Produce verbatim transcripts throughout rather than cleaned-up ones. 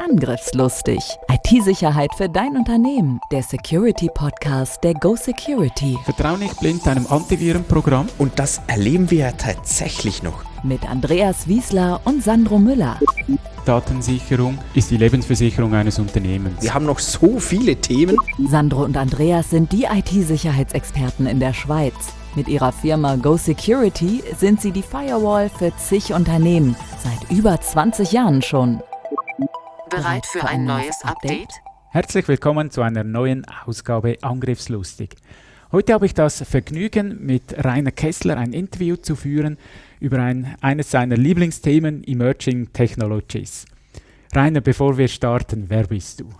Angriffslustig. I T-Sicherheit für dein Unternehmen. Der Security-Podcast der Go Security. Vertrau nicht blind deinem Antivirenprogramm. Und das erleben wir ja tatsächlich noch. Mit Andreas Wiesler und Sandro Müller. Datensicherung ist die Lebensversicherung eines Unternehmens. Wir haben noch so viele Themen. Sandro und Andreas sind die I T-Sicherheitsexperten in der Schweiz. Mit ihrer Firma Go Security sind sie die Firewall für zig Unternehmen. Seit über zwanzig Jahren schon. Bereit für ein neues Update? Herzlich willkommen zu einer neuen Ausgabe Angriffslustig. Heute habe ich das Vergnügen, mit Rainer Kessler ein Interview zu führen über ein, eines seiner Lieblingsthemen, Emerging Technologies. Rainer, bevor wir starten, wer bist du?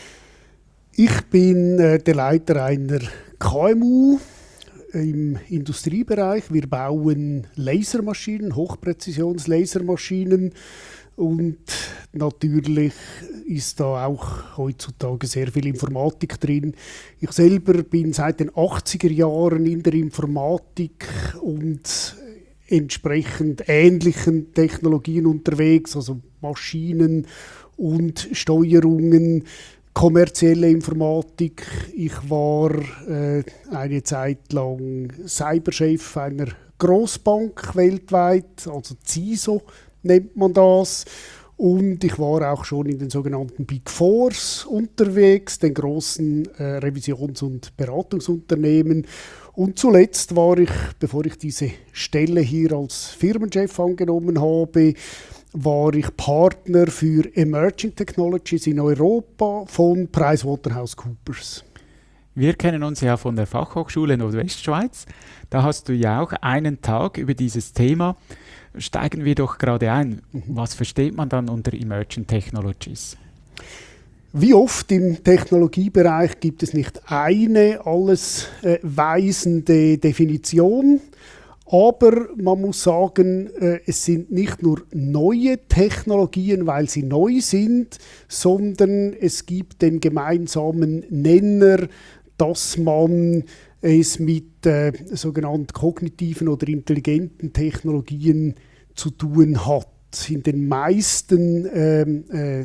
Ich bin äh, der Leiter einer K M U im Industriebereich. Wir bauen Lasermaschinen, Hochpräzisions-Lasermaschinen. Und natürlich ist da auch heutzutage sehr viel Informatik drin. Ich selber bin seit den achtziger Jahren in der Informatik und entsprechend ähnlichen Technologien unterwegs, also Maschinen und Steuerungen, kommerzielle Informatik. Ich war äh, eine Zeit lang Cyberchef einer Grossbank weltweit, also C I S O nennt man das. Und ich war auch schon in den sogenannten Big Fours unterwegs, den großen äh, Revisions- und Beratungsunternehmen. Und zuletzt war ich, bevor ich diese Stelle hier als Firmenchef angenommen habe, war ich Partner für Emerging Technologies in Europa von PricewaterhouseCoopers. Wir kennen uns ja von der Fachhochschule Nordwestschweiz. Da hast du ja auch einen Tag über dieses Thema. Steigen wir doch gerade ein. Was versteht man dann unter Emerging Technologies? Wie oft im Technologiebereich gibt es nicht eine alles äh, weisende Definition, aber man muss sagen, äh, es sind nicht nur neue Technologien, weil sie neu sind, sondern es gibt den gemeinsamen Nenner, dass man es mit äh, sogenannten kognitiven oder intelligenten Technologien zu tun hat. In den meisten ähm, äh,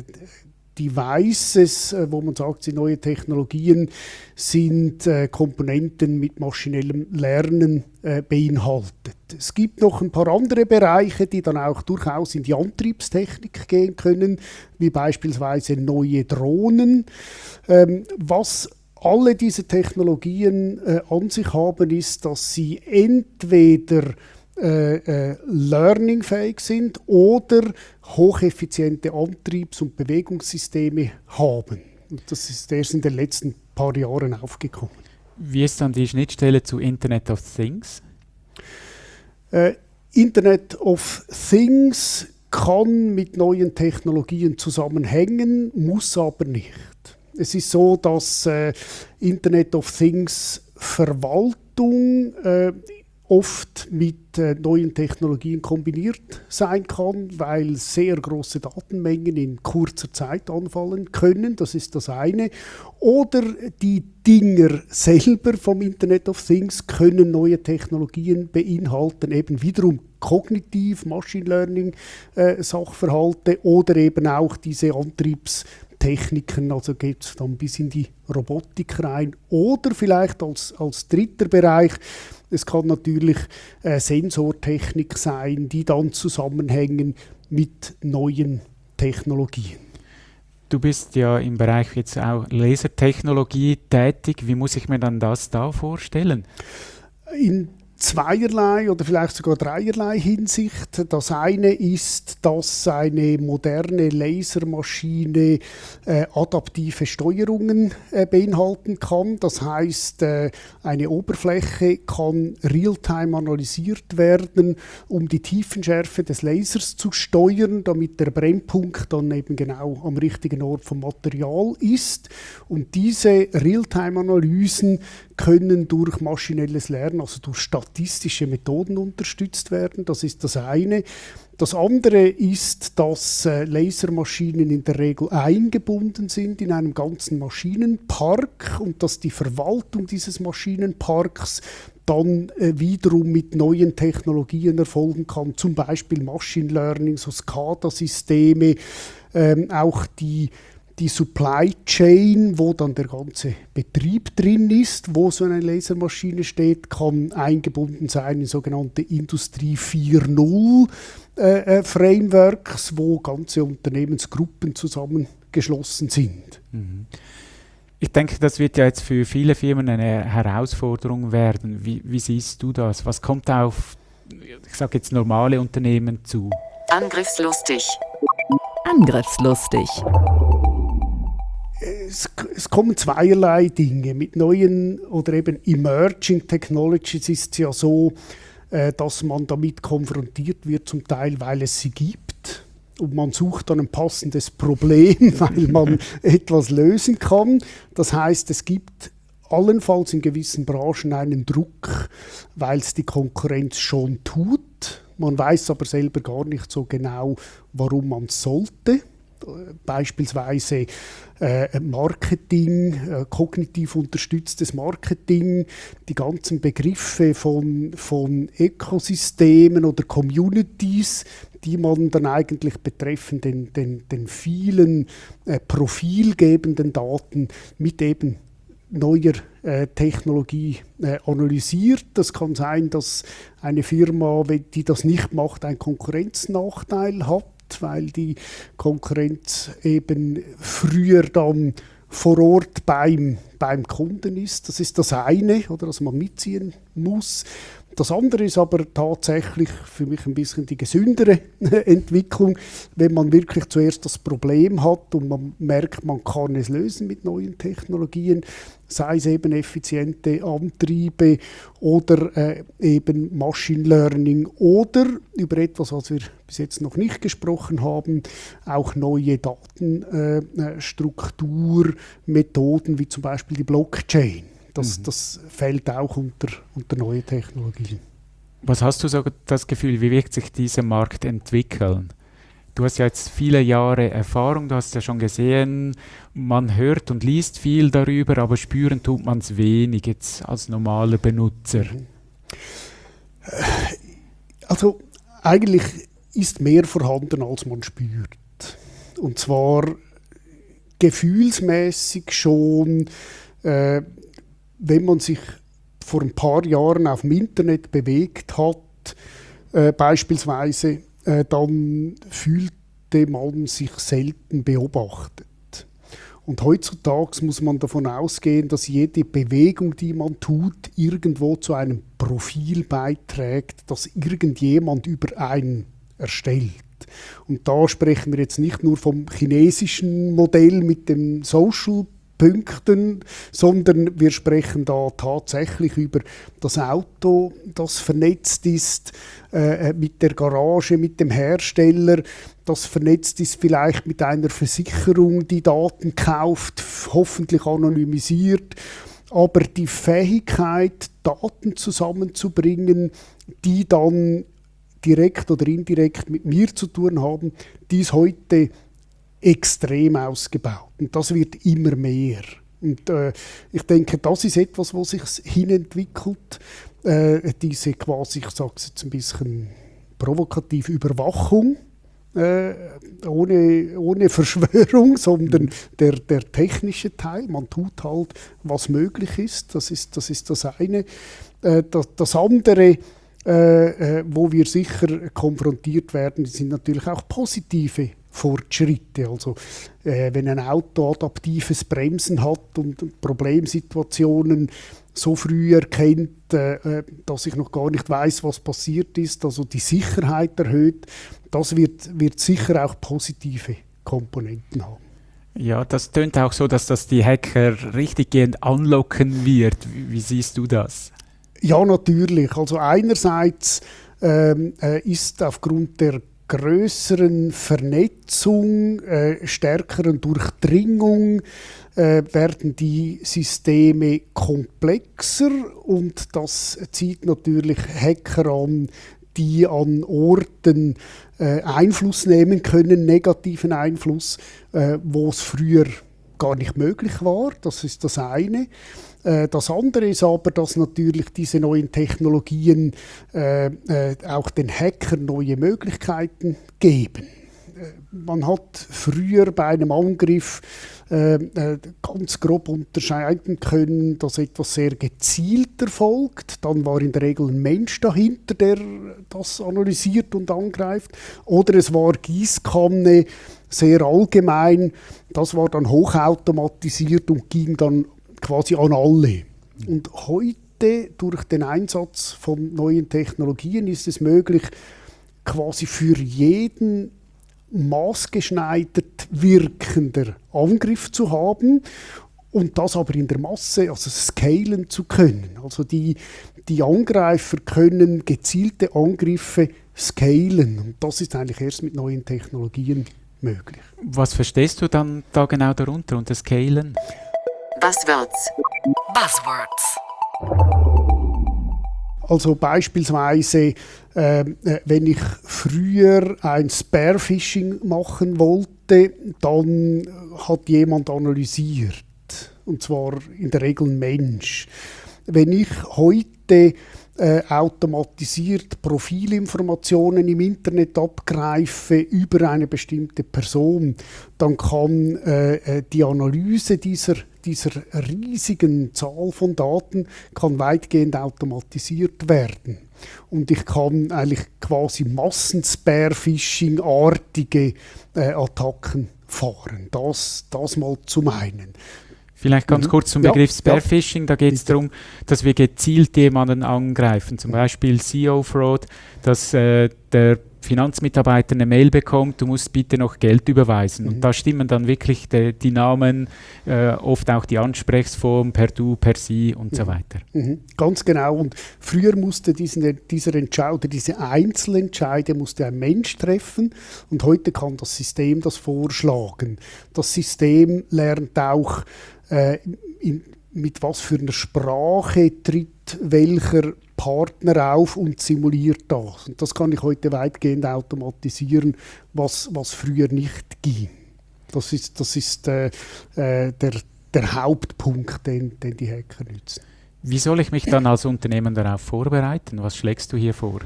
Devices, äh, wo man sagt, sind neue Technologien, sind äh, Komponenten mit maschinellem Lernen äh, beinhaltet. Es gibt noch ein paar andere Bereiche, die dann auch durchaus in die Antriebstechnik gehen können, wie beispielsweise neue Drohnen. Ähm, was alle diese Technologien äh, an sich haben, ist, dass sie entweder äh, äh, learningfähig sind oder hocheffiziente Antriebs- und Bewegungssysteme haben. Und das ist erst in den letzten paar Jahren aufgekommen. Wie ist dann die Schnittstelle zu Internet of Things? Äh, Internet of Things kann mit neuen Technologien zusammenhängen, muss aber nicht. Es ist so, dass äh, Internet of Things Verwaltung äh, oft mit äh, neuen Technologien kombiniert sein kann, weil sehr große Datenmengen in kurzer Zeit anfallen können. Das ist das eine. Oder die Dinger selber vom Internet of Things können neue Technologien beinhalten, eben wiederum kognitiv, Machine Learning äh, Sachverhalte oder eben auch diese Antriebs- Techniken, also geht es dann bis in die Robotik rein. Oder vielleicht als, als dritter Bereich, es kann natürlich äh, Sensortechnik sein, die dann zusammenhängen mit neuen Technologien. Du bist ja im Bereich jetzt auch Lasertechnologie tätig. Wie muss ich mir dann das da vorstellen? In zweierlei oder vielleicht sogar dreierlei Hinsicht. Das eine ist, dass eine moderne Lasermaschine äh, adaptive Steuerungen äh, beinhalten kann. Das heißt, äh, eine Oberfläche kann real-time analysiert werden, um die Tiefenschärfe des Lasers zu steuern, damit der Brennpunkt dann eben genau am richtigen Ort vom Material ist. Und diese Realtime-Analysen können durch maschinelles Lernen, also durch statistische Methoden unterstützt werden. Das ist das eine. Das andere ist, dass äh, Lasermaschinen in der Regel eingebunden sind in einem ganzen Maschinenpark und dass die Verwaltung dieses Maschinenparks dann äh, wiederum mit neuen Technologien erfolgen kann, zum Beispiel Machine Learning, so SCADA-Systeme, ähm, auch die Die Supply Chain, wo dann der ganze Betrieb drin ist, wo so eine Lasermaschine steht, kann eingebunden sein in sogenannte Industrie vier Punkt null äh, äh, Frameworks, wo ganze Unternehmensgruppen zusammengeschlossen sind. Mhm. Ich denke, das wird ja jetzt für viele Firmen eine Herausforderung werden. Wie, wie siehst du das? Was kommt auf, ich sage jetzt, normale Unternehmen zu? Angriffslustig. Angriffslustig. Es, es kommen zweierlei Dinge. Mit neuen oder eben Emerging Technologies ist es ja so, äh, dass man damit konfrontiert wird, zum Teil, weil es sie gibt. Und man sucht dann ein passendes Problem, weil man etwas lösen kann. Das heißt, es gibt allenfalls in gewissen Branchen einen Druck, weil es die Konkurrenz schon tut. Man weiß aber selber gar nicht so genau, warum man es sollte. Beispielsweise äh, Marketing, äh, kognitiv unterstütztes Marketing, die ganzen Begriffe von, von Ökosystemen oder Communities, die man dann eigentlich betreffend den, den, den vielen äh, profilgebenden Daten mit eben neuer äh, Technologie äh, analysiert. Das kann sein, dass eine Firma, die das nicht macht, einen Konkurrenznachteil hat, weil die Konkurrenz eben früher dann vor Ort beim, beim Kunden ist. Das ist das eine, oder, das man mitziehen muss. Das andere ist aber tatsächlich für mich ein bisschen die gesündere Entwicklung, wenn man wirklich zuerst das Problem hat und man merkt, man kann es lösen mit neuen Technologien, sei es eben effiziente Antriebe oder äh, eben Machine Learning oder über etwas, was wir bis jetzt noch nicht gesprochen haben, auch neue Datenstrukturmethoden, äh, wie zum Beispiel die Blockchain. Das, mhm. das fällt auch unter, unter neue Technologien. Was hast du so das Gefühl, wie wird sich dieser Markt entwickeln? Du hast ja jetzt viele Jahre Erfahrung, du hast ja schon gesehen, man hört und liest viel darüber, aber spüren tut man es wenig jetzt als normaler Benutzer. Also eigentlich ist mehr vorhanden, als man spürt. Und zwar gefühlsmäßig schon, äh, wenn man sich vor ein paar Jahren auf dem Internet bewegt hat, äh, beispielsweise, äh, dann fühlte man sich selten beobachtet. Und heutzutage muss man davon ausgehen, dass jede Bewegung, die man tut, irgendwo zu einem Profil beiträgt, das irgendjemand über einen erstellt. Und da sprechen wir jetzt nicht nur vom chinesischen Modell mit dem Social Punkten, sondern wir sprechen da tatsächlich über das Auto, das vernetzt ist äh, mit der Garage, mit dem Hersteller, das vernetzt ist vielleicht mit einer Versicherung, die Daten kauft, hoffentlich anonymisiert. Aber die Fähigkeit, Daten zusammenzubringen, die dann direkt oder indirekt mit mir zu tun haben, die ist heute extrem ausgebaut. Und das wird immer mehr. Und äh, ich denke, das ist etwas, was sich hinentwickelt. Äh, diese quasi, ich sage es jetzt ein bisschen provokativ, Überwachung, äh, ohne, ohne Verschwörung, sondern der, der technische Teil. Man tut halt, was möglich ist. Das ist das, ist das eine. Äh, das, das andere, äh, äh, wo wir sicher konfrontiert werden, sind natürlich auch positive Fortschritte. Also äh, wenn ein Auto adaptives Bremsen hat und Problemsituationen so früh erkennt, äh, dass ich noch gar nicht weiß, was passiert ist, also die Sicherheit erhöht, das wird, wird sicher auch positive Komponenten haben. Ja, das tönt auch so, dass das die Hacker richtiggehend anlocken wird. Wie, wie siehst du das? Ja, natürlich. Also einerseits ähm, äh, ist aufgrund der größeren Vernetzung, äh, stärkeren Durchdringung äh, werden die Systeme komplexer und das zieht natürlich Hacker an, die an Orten äh, Einfluss nehmen können, negativen Einfluss, äh, wo es früher gar nicht möglich war. Das ist das eine. Das andere ist aber, dass natürlich diese neuen Technologien äh, äh, auch den Hackern neue Möglichkeiten geben. man hat früher bei einem Angriff äh, äh, ganz grob unterscheiden können, dass etwas sehr gezielt erfolgt. Dann war in der Regel ein Mensch dahinter, der das analysiert und angreift. Oder es war Gießkanne, sehr allgemein. Das war dann hochautomatisiert und ging dann quasi an alle. Und heute, durch den Einsatz von neuen Technologien, ist es möglich, quasi für jeden maßgeschneidert wirkender Angriff zu haben und das aber in der Masse, also scalen zu können. Also die, die Angreifer können gezielte Angriffe scalen und das ist eigentlich erst mit neuen Technologien möglich. Was verstehst du dann da genau darunter unter Scalen? Buzzwords. Buzzwords. Also beispielsweise, äh, wenn ich früher ein Spearfishing machen wollte, dann hat jemand analysiert, und zwar in der Regel ein Mensch. Wenn ich heute äh, automatisiert Profilinformationen im Internet abgreife über eine bestimmte Person, dann kann äh, die Analyse dieser dieser riesigen Zahl von Daten kann weitgehend automatisiert werden. Und ich kann eigentlich quasi Massen-Spearfishing-artige äh, Attacken fahren. Das, das mal zum einen. Vielleicht ganz Mhm. kurz zum Ja, Begriff ja. Spearfishing. Da geht es darum, dass wir gezielt jemanden angreifen. Zum Beispiel C E O-Fraud, dass äh, der Finanzmitarbeiter eine Mail bekommt, du musst bitte noch Geld überweisen. Mhm. Und da stimmen dann wirklich die, die Namen, äh, oft auch die Ansprechform per Du, per Sie und Mhm. so weiter. Mhm, ganz genau. Und früher musste diesen, dieser Entscheid, oder diese Einzelentscheide musste ein Mensch treffen und heute kann das System das vorschlagen. Das System lernt auch, äh, in, mit was für einer Sprache tritt welcher Partner auf und simuliert das. Und das kann ich heute weitgehend automatisieren, was, was früher nicht ging. Das ist, das ist äh, äh, der, der Hauptpunkt, den, den die Hacker nutzen. Wie soll ich mich dann als Unternehmen darauf vorbereiten? Was schlägst du hier vor?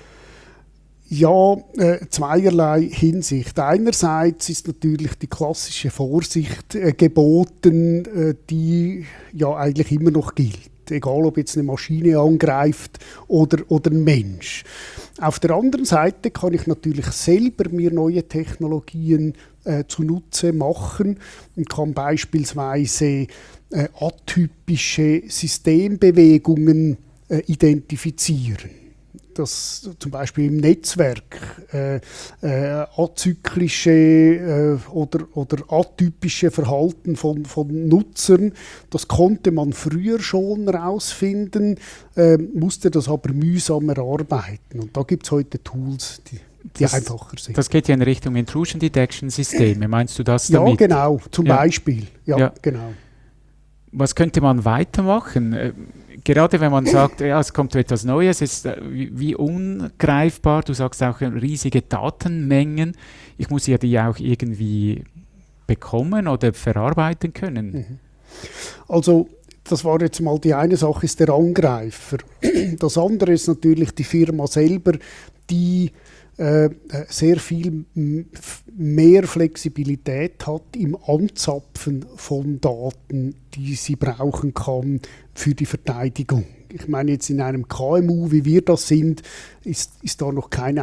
Ja, äh, zweierlei Hinsicht. Einerseits ist natürlich die klassische Vorsicht äh, geboten, äh, die ja eigentlich immer noch gilt. Egal, ob jetzt eine Maschine angreift oder, oder ein Mensch. Auf der anderen Seite kann ich natürlich selber mir neue Technologien äh, zunutze machen und kann beispielsweise äh, atypische Systembewegungen äh, identifizieren. Dass zum Beispiel im Netzwerk äh, äh, azyklische äh, oder, oder atypische Verhalten von, von Nutzern, das konnte man früher schon herausfinden, äh, musste das aber mühsam erarbeiten. Und da gibt es heute Tools, die, die Das- einfacher sind. Das geht ja in Richtung Intrusion Detection Systeme. Meinst du das ja, damit? genau, zum Ja. Beispiel. Ja, Ja. genau. Was könnte man weitermachen? Äh, Gerade wenn man sagt, ja, es kommt etwas Neues, ist äh, wie, wie ungreifbar, du sagst auch äh, riesige Datenmengen. Ich muss ja die auch irgendwie bekommen oder verarbeiten können. Also das war jetzt mal die eine Sache, ist der Angreifer. Das andere ist natürlich die Firma selber, die äh, sehr viel m- f- mehr Flexibilität hat im Anzapfen von Daten, die sie brauchen kann für die Verteidigung. Ich meine, jetzt in einem K M U, wie wir das sind, ist, ist da noch kein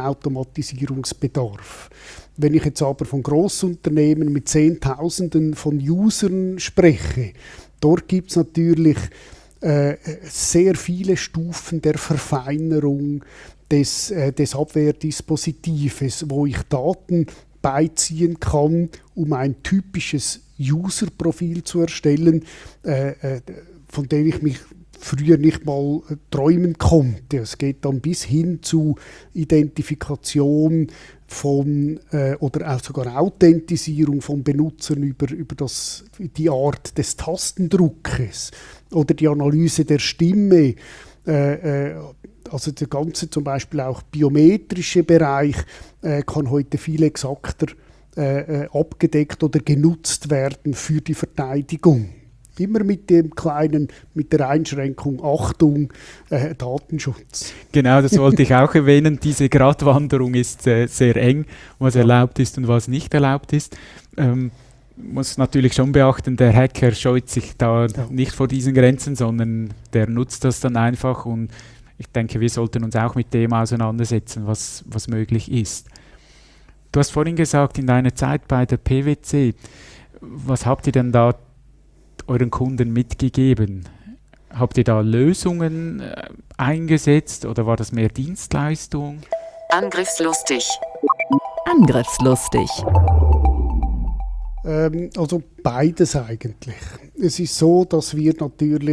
Automatisierungsbedarf. Wenn ich jetzt aber von Grossunternehmen mit Zehntausenden von Usern spreche, dort gibt es natürlich äh, sehr viele Stufen der Verfeinerung des, äh, des Abwehrdispositives, wo ich Daten beiziehen kann, um ein typisches User-Profil zu erstellen, äh, äh, von dem ich mich früher nicht mal äh, träumen konnte. Es geht dann bis hin zu Identifikation von äh, oder auch sogar Authentisierung von Benutzern über, über das, die Art des Tastendruckes oder die Analyse der Stimme. Äh, äh, also der ganze zum Beispiel auch biometrische Bereich äh, kann heute viel exakter äh, äh, abgedeckt oder genutzt werden für die Verteidigung. Immer mit dem kleinen, mit der Einschränkung, Achtung, äh, Datenschutz. Genau, das wollte ich auch erwähnen. Diese Gratwanderung ist äh, sehr eng, was erlaubt ist und was nicht erlaubt ist. Ähm, muss natürlich schon beachten, der Hacker scheut sich da ja. nicht vor diesen Grenzen, sondern der nutzt das dann einfach, und ich denke, wir sollten uns auch mit dem auseinandersetzen, was, was möglich ist. Du hast vorhin gesagt, in deiner Zeit bei der P W C, was habt ihr denn da euren Kunden mitgegeben? Habt ihr da Lösungen äh, eingesetzt oder war das mehr Dienstleistung? Angriffslustig. Angriffslustig. Ähm, also beides eigentlich. Es ist so, dass wir natürlich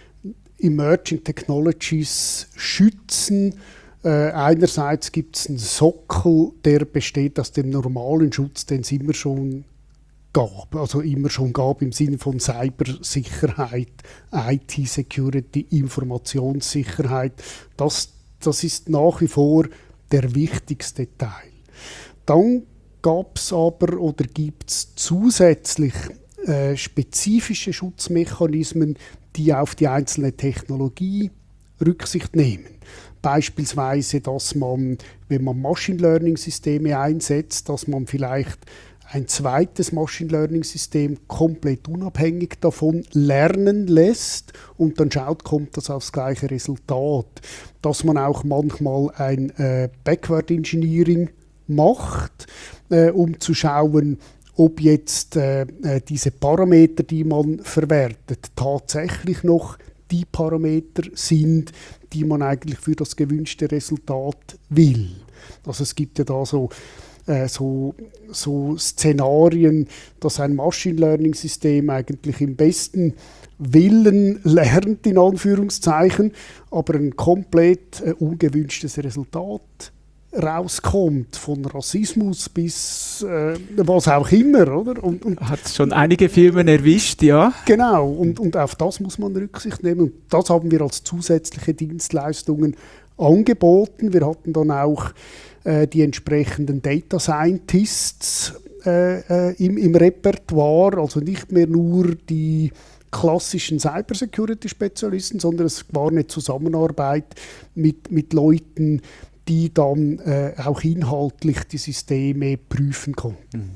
Emerging Technologies schützen. Äh, einerseits gibt es einen Sockel, der besteht aus dem normalen Schutz, den es immer schon gab. Also immer schon gab im Sinne von Cybersicherheit, I T-Security, Informationssicherheit. Das, das ist nach wie vor der wichtigste Teil. Dann gab es aber oder gibt es zusätzlich äh, spezifische Schutzmechanismen, die auf die einzelne Technologie Rücksicht nehmen. Beispielsweise, dass man, wenn man Machine Learning Systeme einsetzt, dass man vielleicht ein zweites Machine Learning System komplett unabhängig davon lernen lässt und dann schaut, kommt das aufs gleiche Resultat. Dass man auch manchmal ein äh, Backward Engineering macht, äh, um zu schauen, ob jetzt äh, diese Parameter, die man verwertet, tatsächlich noch die Parameter sind, die man eigentlich für das gewünschte Resultat will. Also es gibt ja da so, äh, so, so Szenarien, dass ein Machine Learning System eigentlich im besten Willen lernt, in Anführungszeichen, aber ein komplett äh, ungewünschtes Resultat rauskommt, von Rassismus bis äh, was auch immer, oder? Und, und hat schon einige Firmen erwischt, ja. Genau, und, und auf das muss man Rücksicht nehmen. Und das haben wir als zusätzliche Dienstleistungen angeboten. Wir hatten dann auch äh, die entsprechenden Data Scientists äh, äh, im, im Repertoire, also nicht mehr nur die klassischen Cybersecurity-Spezialisten, sondern es war eine Zusammenarbeit mit, mit Leuten, die dann äh, auch inhaltlich die Systeme prüfen konnten.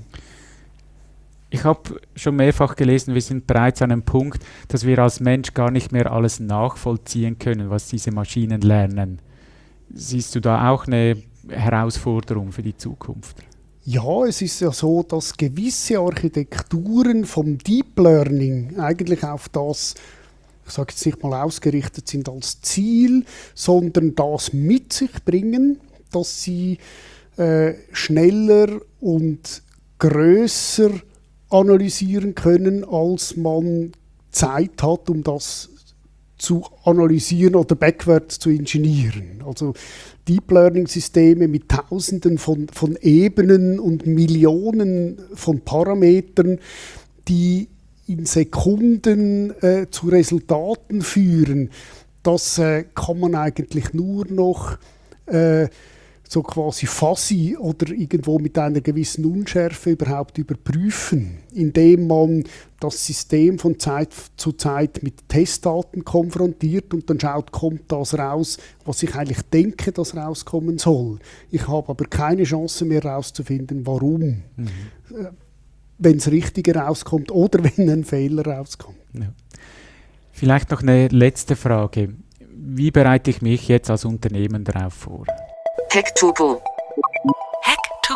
Ich habe schon mehrfach gelesen, wir sind bereits an einem Punkt, dass wir als Mensch gar nicht mehr alles nachvollziehen können, was diese Maschinen lernen. Siehst du da auch eine Herausforderung für die Zukunft? Ja, es ist ja so, dass gewisse Architekturen vom Deep Learning eigentlich auf das, ich sage jetzt nicht mal ausgerichtet sind als Ziel, sondern das mit sich bringen, dass sie äh, schneller und grösser analysieren können, als man Zeit hat, um das zu analysieren oder backwards zu ingenieren. Also Deep Learning Systeme mit Tausenden von, von Ebenen und Millionen von Parametern, die in Sekunden äh, zu Resultaten führen, das äh, kann man eigentlich nur noch äh, so quasi fuzzy oder irgendwo mit einer gewissen Unschärfe überhaupt überprüfen, indem man das System von Zeit zu Zeit mit Testdaten konfrontiert und dann schaut, kommt das raus, was ich eigentlich denke, dass rauskommen soll. Ich habe aber keine Chance mehr herauszufinden, warum. Mhm. Äh, wenn es richtig rauskommt oder wenn ein Fehler rauskommt. Ja. Vielleicht noch eine letzte Frage. Wie bereite ich mich jetzt als Unternehmen darauf vor? Hack to go. Hack to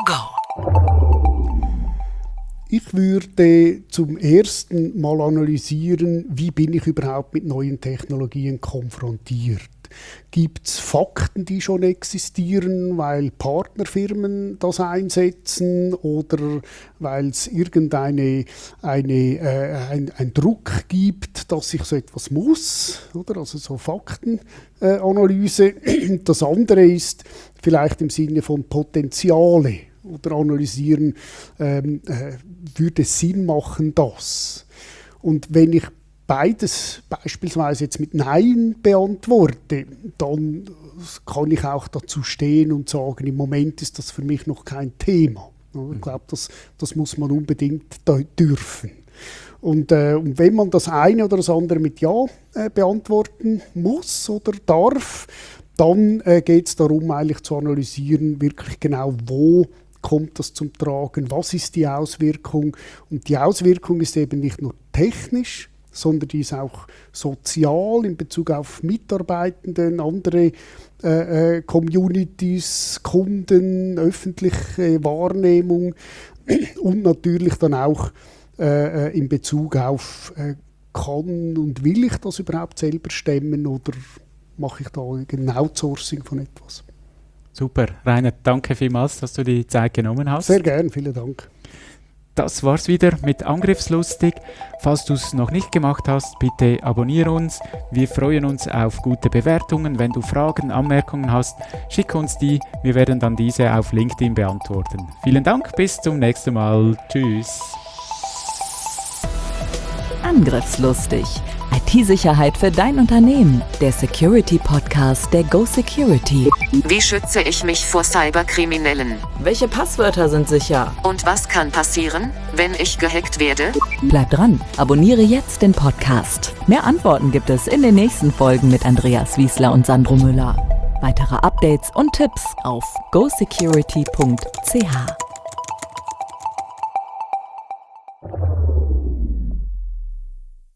go. Ich würde zum ersten Mal analysieren, wie bin ich überhaupt mit neuen Technologien konfrontiert. Gibt es Fakten, die schon existieren, weil Partnerfirmen das einsetzen oder weil es irgendeine eine, äh, ein, ein Druck gibt, dass ich so etwas muss, oder? Also so Faktenanalyse. Äh, das andere ist vielleicht im Sinne von Potenziale oder analysieren, ähm, äh, würde es Sinn machen, das. Und wenn ich beides beispielsweise jetzt mit Nein beantworte, dann kann ich auch dazu stehen und sagen, im Moment ist das für mich noch kein Thema. Ich glaube, das, das muss man unbedingt dürfen. Und, äh, und wenn man das eine oder das andere mit Ja äh, beantworten muss oder darf, dann äh, geht es darum, eigentlich zu analysieren, wirklich genau, wo kommt das zum Tragen, was ist die Auswirkung. Und die Auswirkung ist eben nicht nur technisch, sondern die ist auch sozial in Bezug auf Mitarbeitenden, andere äh, äh, Communities, Kunden, öffentliche Wahrnehmung und natürlich dann auch äh, in Bezug auf äh, kann und will ich das überhaupt selber stemmen oder mache ich da ein Outsourcing von etwas. Super, Rainer, danke vielmals, dass du die Zeit genommen hast. Sehr gern, vielen Dank. Das war's wieder mit Angriffslustig. Falls du es noch nicht gemacht hast, bitte abonniere uns. Wir freuen uns auf gute Bewertungen. Wenn du Fragen, Anmerkungen hast, schick uns die. Wir werden dann diese auf LinkedIn beantworten. Vielen Dank, bis zum nächsten Mal. Tschüss. Angriffslustig. I T-Sicherheit für dein Unternehmen. Der Security-Podcast der Go Security. Wie schütze ich mich vor Cyberkriminellen? Welche Passwörter sind sicher? Und was kann passieren, wenn ich gehackt werde? Bleib dran, abonniere jetzt den Podcast. Mehr Antworten gibt es in den nächsten Folgen mit Andreas Wiesler und Sandro Müller. Weitere Updates und Tipps auf go security punkt c h.